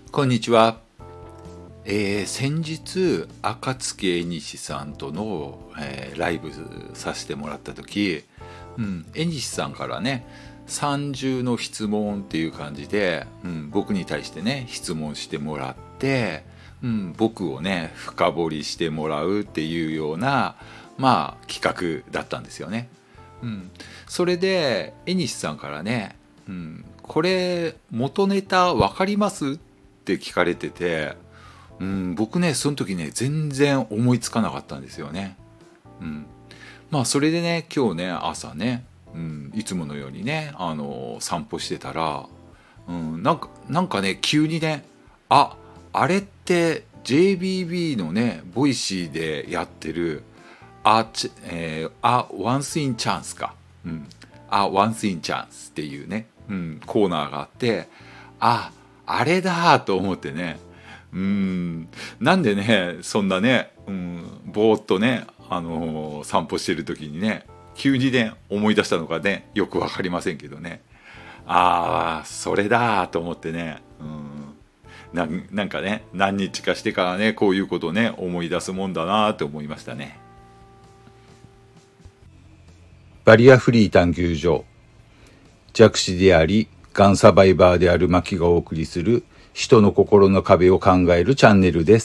こんにちは。先日暁恵西さんとの、ライブさせてもらった時、恵西さんからね30の質問っていう感じで、僕に対してね質問してもらって、僕をね深掘りしてもらうっていうような企画だったんですよね。それで恵西さんからね、これ元ネタ分かりますって聞かれてて、僕ねその時ね全然思いつかなかったんですよね。それでね今日ね朝ね、いつものようにね散歩してたら、なんかね急にねあれって JBB のねボイシーでやってるOnce in Chance か、Once in Chance っていうね、コーナーがあって、あれだと思ってね、なんでねそんなね、ぼーっとね、散歩してる時にね急にね思い出したのかねよく分かりませんけどね、それだと思ってね、なんかね何日かしてからねこういうことをね思い出すもんだなって思いましたね。 バリアフリー探求所、弱視でありがんサバイバーであるマキがお送りする人の心の壁を考えるチャンネルです。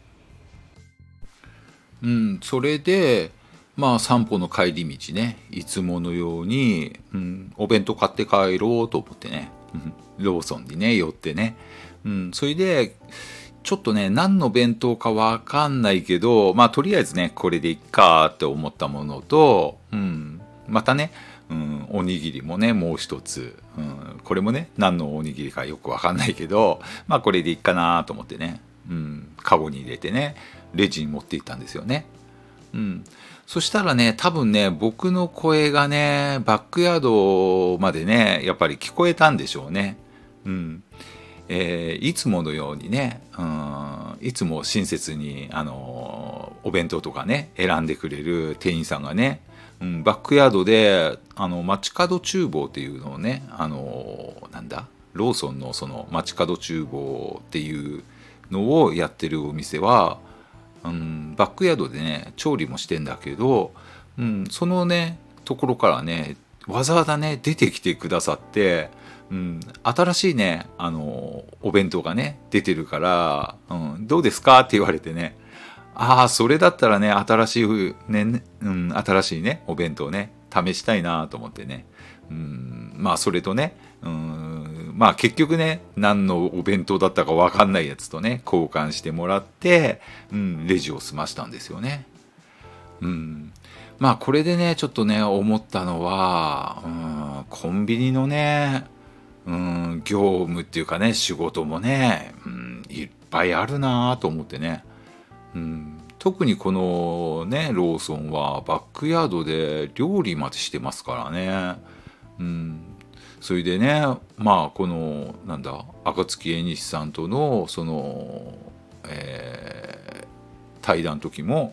それで散歩の帰り道ねいつものように、お弁当買って帰ろうと思ってね、ローソンにね寄ってね、それでちょっとね何の弁当か分かんないけどとりあえずねこれでいっかって思ったものと、またね、おにぎりもねもう一つ、これもね何のおにぎりかよく分かんないけどこれでいっかなと思ってね、カゴに入れてねレジに持って行ったんですよね。そしたらね多分ね僕の声がねバックヤードまでねやっぱり聞こえたんでしょうね。いつものようにね、いつも親切にお弁当とかね選んでくれる店員さんがね、バックヤードで街角厨房っていうのをねローソンのその街角厨房っていうのをやってるお店は、バックヤードでね調理もしてんだけど、そのねところからねわざわざね出てきてくださって、新しいねお弁当がね出てるから、どうですかって言われてね、それだったらね新しいねお弁当ね試したいなと思ってね、それとね、結局ね何のお弁当だったか分かんないやつとね交換してもらって、レジを済ましたんですよね。これでねちょっとね思ったのは、コンビニのね業務っていうかね仕事もね、いっぱいあるなと思ってね、特にこのねローソンはバックヤードで料理までしてますからね。それでねこの暁恵西さんとのその、対談の時も、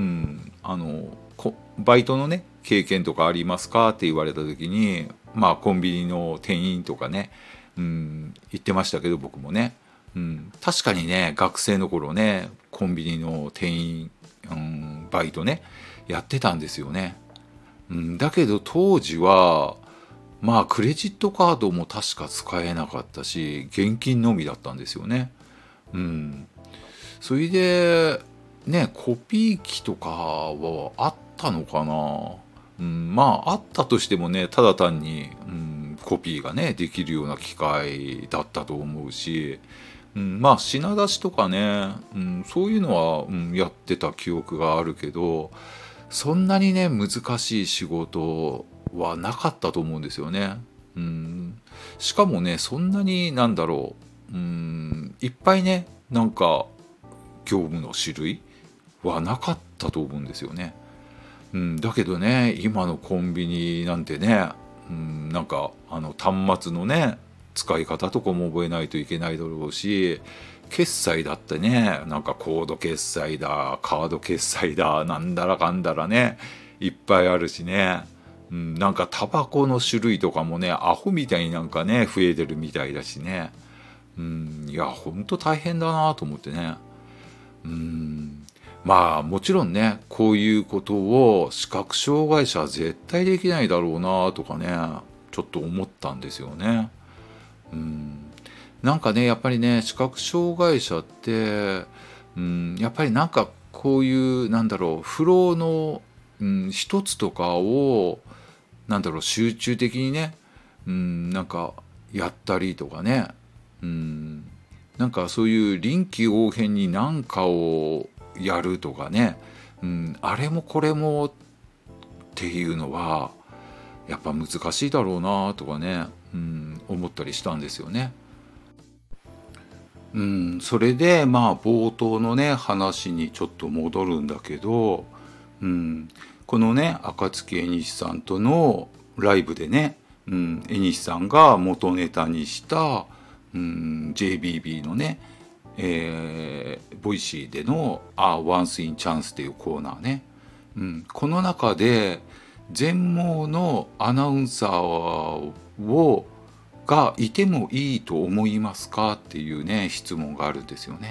バイトのね経験とかありますかって言われた時にコンビニの店員とかね、言ってましたけど僕もね、確かにね学生の頃ねコンビニの店員、バイトねやってたんですよね。だけど当時はクレジットカードも確か使えなかったし現金のみだったんですよね。それでねコピー機とかはあったのかな。あったとしてもねただ単に、コピーがねできるような機械だったと思うし、品出しとかね、そういうのは、やってた記憶があるけどそんなにね難しい仕事はなかったと思うんですよね。しかもねそんなにいっぱいね業務の種類はなかったと思うんですよね。だけどね今のコンビニなんてね、端末のね使い方とかも覚えないといけないだろうし、決済だってねコード決済だカード決済だなんだらかんだらねいっぱいあるしね、タバコの種類とかもねアホみたいに増えてるみたいだしね、 いや本当大変だなと思ってね。まあもちろんねこういうことを視覚障害者は絶対できないだろうなとかねちょっと思ったんですよね。なんかねやっぱりね視覚障害者ってやっぱりなんかこういうなんだろうフローの、一つとかをなんだろう集中的にねなんかやったりとかねなんかそういう臨機応変に何かをやるとかね、あれもこれもっていうのはやっぱ難しいだろうなとかね、思ったりしたんですよね。それでまあ冒頭のね話にちょっと戻るんだけど、このね暁絵西さんとのライブでね、絵西さんが元ネタにした、JBB のね、ボイシーでのOnce in Chance っていうコーナーね、この中で全盲のアナウンサーがいてもいいと思いますかっていうね質問があるんですよね。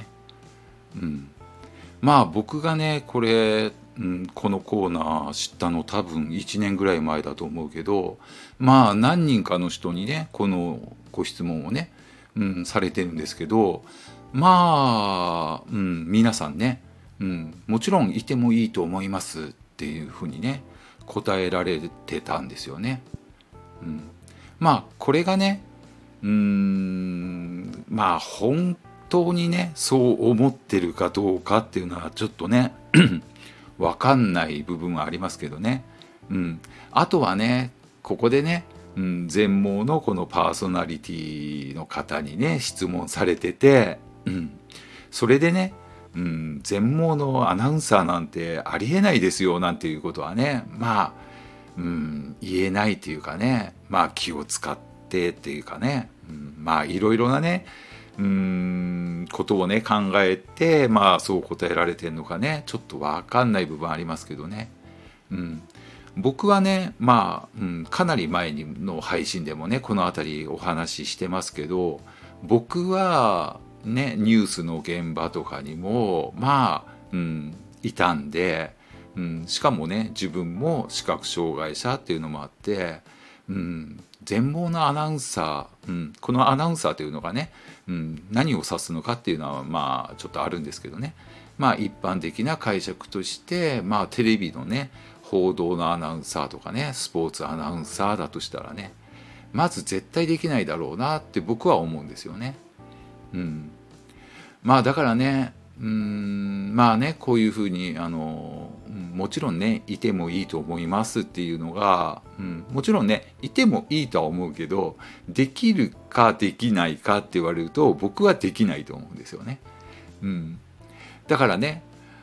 まあ僕がねこれ、このコーナー知ったの多分1年ぐらい前だと思うけど、まあ何人かの人にねこのご質問をね、されてるんですけど、まあ、皆さんね、もちろんいてもいいと思いますっていうふうにね答えられてたんですよね。まあこれがねまあ本当にねそう思ってるかどうかっていうのはちょっとね分かんない部分はありますけどね。あとはねここでね、全盲のこのパーソナリティの方にね質問されてて、それでね、全盲のアナウンサーなんてありえないですよなんていうことはねまあ、言えないというかねまあ気を使ってっていうかね、まあいろいろなねことをね考えてまあそう答えられてるのかねちょっと分かんない部分ありますけどね。僕はねまあ、かなり前の配信でもねこの辺りお話ししてますけど、僕はねニュースの現場とかにもまあ、いたんで、しかもね自分も視覚障害者っていうのもあって、全盲のアナウンサー、このアナウンサーというのがね、何を指すのかっていうのはまあちょっとあるんですけどね、まあ一般的な解釈としてまあテレビのね報道のアナウンサーとかねスポーツアナウンサーだとしたらねまず絶対できないだろうなって僕は思うんですよね。まあだからねまあねこういうふうにもちろんねいてもいいと思いますっていうのが、もちろんねいてもいいとは思うけどできるかできないかって言われると僕はできないと思うんですよね。だからね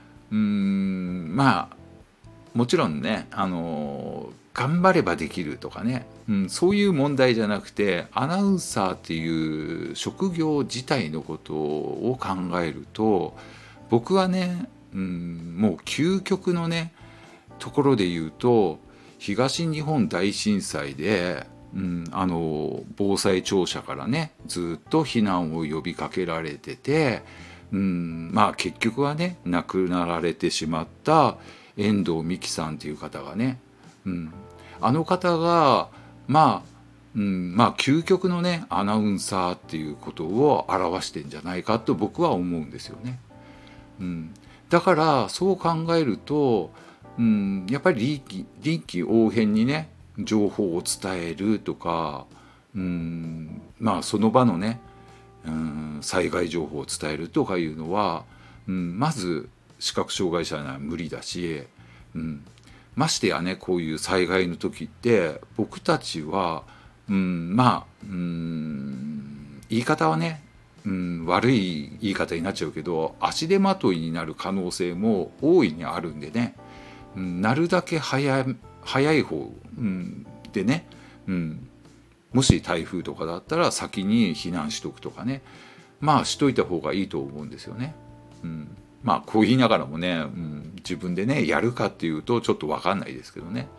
まあもちろんね頑張ればできるとかね、そういう問題じゃなくてアナウンサーっていう職業自体のことを考えると僕はね、もう究極のねところで言うと東日本大震災で、防災庁舎からねずっと避難を呼びかけられてて、まあ結局はね亡くなられてしまった遠藤美希さんという方がね、あの方がまあ、まあ究極のねアナウンサーっていうことを表してんじゃないかと僕は思うんですよね。だからそう考えると、やっぱり臨機応変にね情報を伝えるとか、まあその場のね、災害情報を伝えるとかいうのは、まず視覚障害者には無理だし、ましてやねこういう災害の時って僕たちは、まあ、言い方はね、悪い言い方になっちゃうけど足手まといになる可能性も大いにあるんでね、なるだけ早い方、でね、もし台風とかだったら先に避難しとくとかねまあしといた方がいいと思うんですよね。まあこう言いながらもね、自分でねやるかっていうとちょっと分かんないですけどね。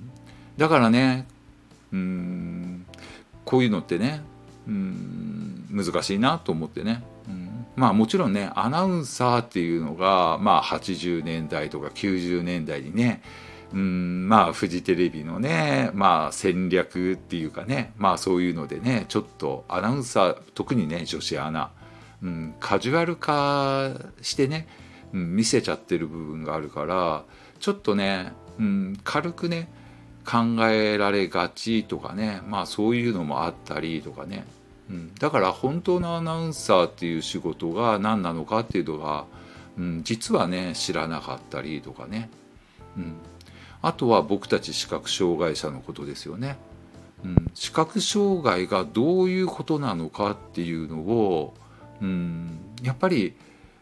だからねこういうのってね難しいなと思ってね、まあもちろんねアナウンサーっていうのがまあ80年代とか90年代にね、まあフジテレビのねまあ戦略っていうかね、まあそういうのでねちょっとアナウンサー特にね女子アナ、カジュアル化してね、見せちゃってる部分があるからちょっとね、軽くね考えられがちとかね、まあそういうのもあったりとかね、だから本当のアナウンサーっていう仕事が何なのかっていうのが、実はね知らなかったりとかね、あとは僕たち視覚障害者のことですよね、視覚障害がどういうことなのかっていうのを、やっぱり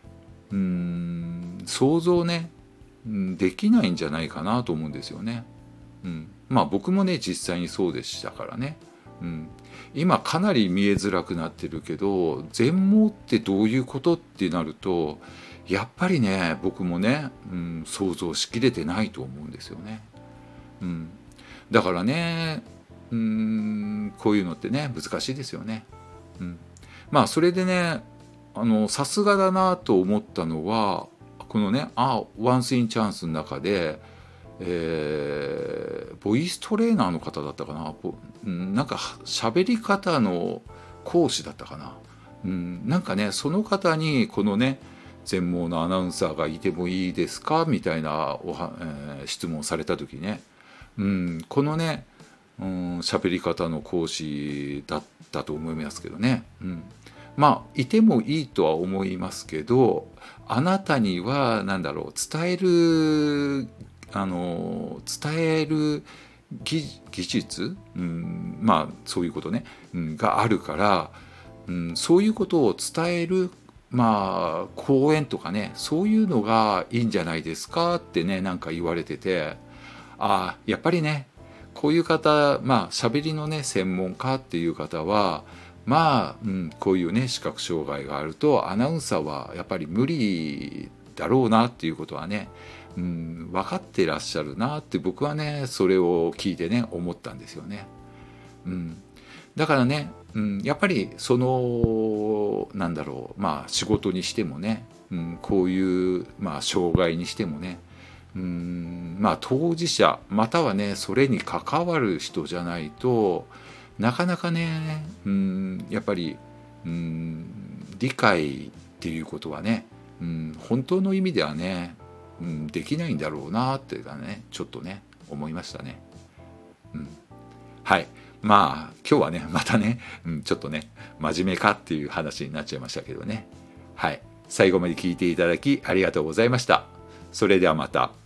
想像ね、できないんじゃないかなと思うんですよね。まあ僕もね実際にそうでしたからね、今かなり見えづらくなってるけど全盲ってどういうことってなるとやっぱりね僕もね、想像しきれてないと思うんですよね。だからねこういうのってね難しいですよね。まあそれでねさすがだなと思ったのはこのねワンスインチャンスの中で、ボイストレーナーの方だったかな、なんか喋り方の講師だったかな、なんかねその方にこのね全盲のアナウンサーがいてもいいですかみたいな質問をされた時ね、このね喋り方の講師だったと思いますけどね、まあいてもいいとは思いますけどあなたには何だろう伝える技術、まあそういうことね、があるから、そういうことを伝えるまあ講演とかねそういうのがいいんじゃないですかってねなんか言われてて、やっぱりねこういう方まあ喋りのね専門家っていう方はまあ、こういうね視覚障害があるとアナウンサーはやっぱり無理だろうなっていうことはね、分かってらっしゃるなって僕はねそれを聞いてね思ったんですよね。だからね、やっぱりそのなんだろうまあ仕事にしてもね、こういうまあ障害にしてもね、まあ当事者またはねそれに関わる人じゃないとなかなかね、やっぱり、理解っていうことはね、本当の意味ではね、できないんだろうなっていうかねちょっとね思いましたね。はい、まあ今日はねまたね、ちょっとね真面目かっていう話になっちゃいましたけどね。はい、最後まで聞いていただきありがとうございました。それではまた。